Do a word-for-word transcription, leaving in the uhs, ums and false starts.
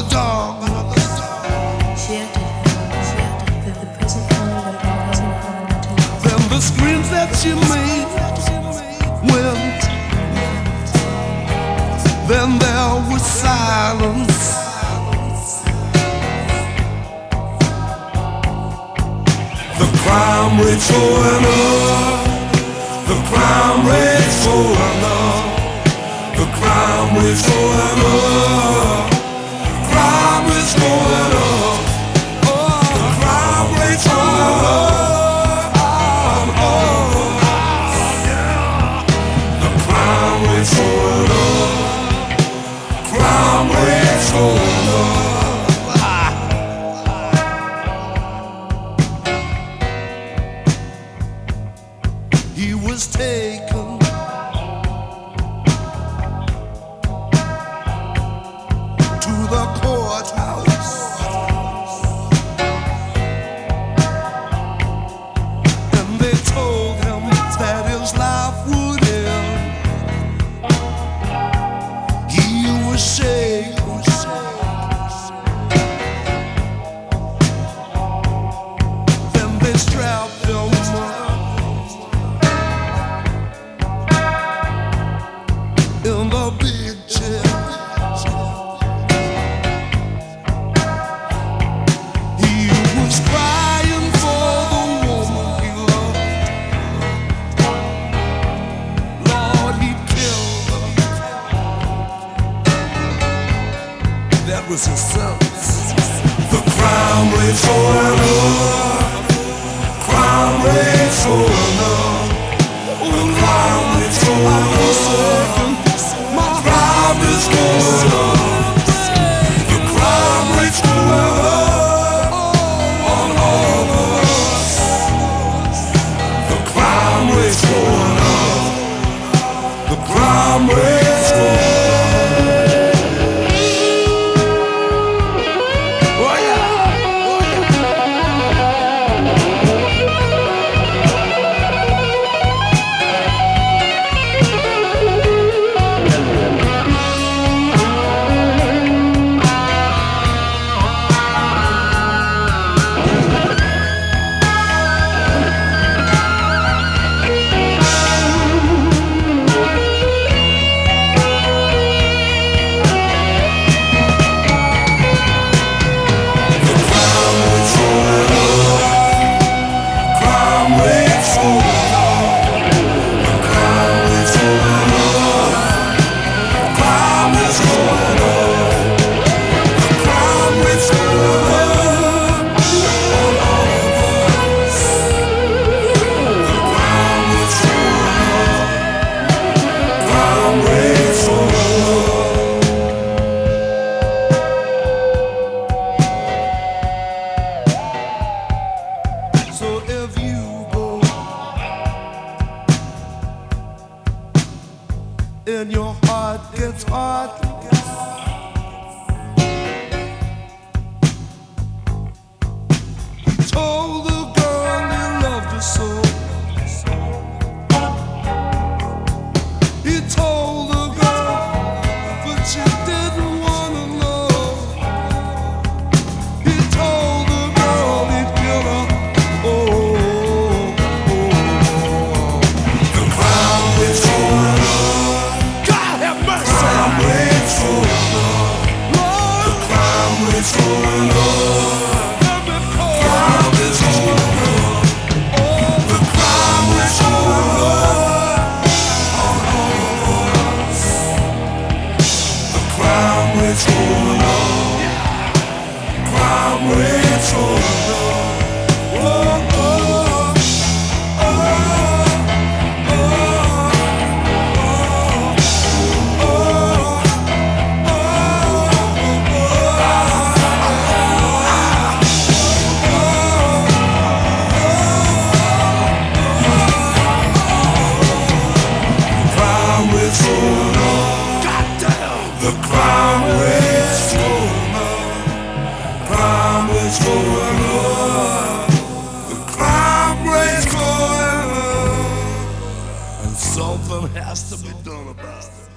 dog. She acted her, she acted the, the present time, the present time to Then the screams that she made went. Then there was silence. The crime rate's going up. The crime rate's going up. The crime rate's going up. Crime is going up. Oh, the crime rate's going up. Oh, oh, yeah. The crime rate's going up. Crime rate's going up. He was taken to the courthouse, and they told him that his life would end. He was shaken. Then they strapped him in the big chair. He was crying for the woman he loved. Lord, he killed her. That was his sentence. The crime rate's going up. Crime rate's going up. The crime rate's going up. Crime is going up. The crime rate's going up on all of us. The crime rate's going up. The crime rate's going up. Oh yeah, oh and your heart gets hard. He told the girl he loved her so. He told the girl, but she didn't wanna know. He told the girl he'd kill her. Oh, oh, oh. The crime is going up. God have mercy. Crime rate's going up. Lord, the crime rate's going up. Crime is going up. Oh, the crime rate's going up. On all of us. The crime rate's going up. Crime rate's going up. Oh, oh, oh, oh, oh, oh, crime rate's going up. Goddamn. The crime rate's going up. Crime rate's going up. The crime rate's going up. And something has to be done about it.